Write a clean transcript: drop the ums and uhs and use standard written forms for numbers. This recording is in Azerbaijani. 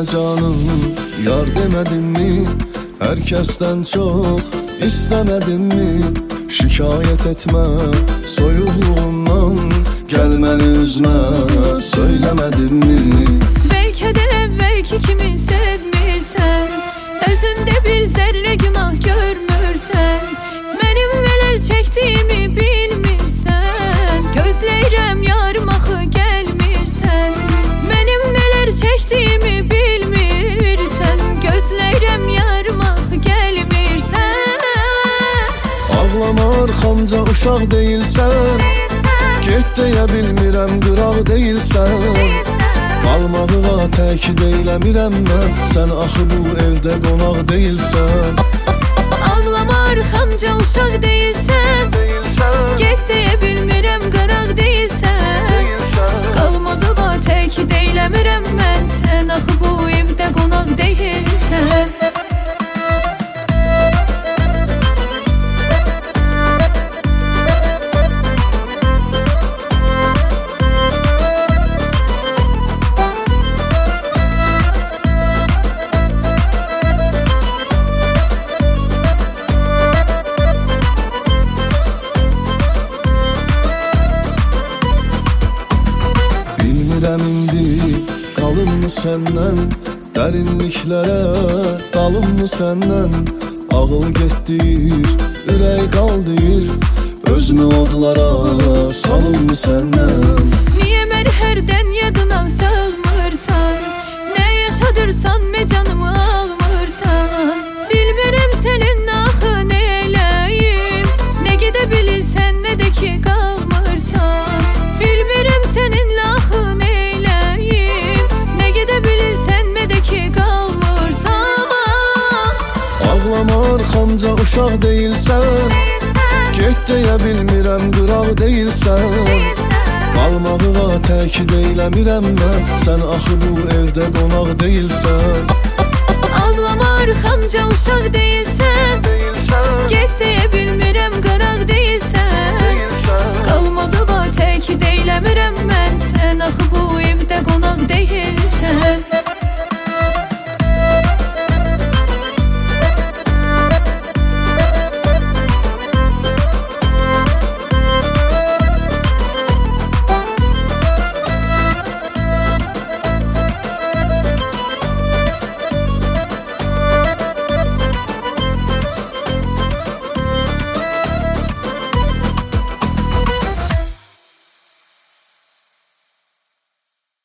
canım, yar demedin mi? Herkesten çok istemedin mi? Şikayet etme soyuluğundan, gelmeni üzme söylemedin mi? Belki de evvelki kimi sevmirsən, özünde bir zerre günah görmürsən. Benim neler çektiğimi bilmirsən, gözleyrem yarım axı gelmirsən. Benim neler çektiğimi bilmirsən, gözleyrem yarım axı gelmirsən. Ağlama arxamca uşaq değilsən, get deyə bilmirəm qıraq değilsən. Qalmağa tək deyləmirəm mən, sən axı bu evdə qonaq değilsən. Ağlama arxamca uşaq değilsən, get deyə bilmirəm qıraq değilsən. Qalmağa tək deyləmirəm mən, sən axı bu evdə qonaq değilsən. Bilmirəm indi qalınmı səndən, dərinliklərə dalınmı səndən. Ağıl getdir, ürək qaldır, özümü odlara salınmı səndən. Niyə məni hərdən yadına salmırsan, nə yaşadırsan me canımı almırsan. Bilmirəm sənin axı nə eləyim, nə gedə bilirsən nə də ki qalmırsan. Bilmirəm səninlə axı nə eləyim, nə gedə bilirsən nə də ki qalmırsan. Ağlama arxamca uşaq değilsən, get deyə bilmirəm qıraq değilsən. Qalmağa tək deyləmirəm mən, sən axı bu evdə qonaq değilsən. Ağlama arxamca uşaq değilsən, get deyə bilmirəm qıraq değilsən. Qalmağa tək deyləmirəm mən, sən axı bu evdə qonaq değilsən.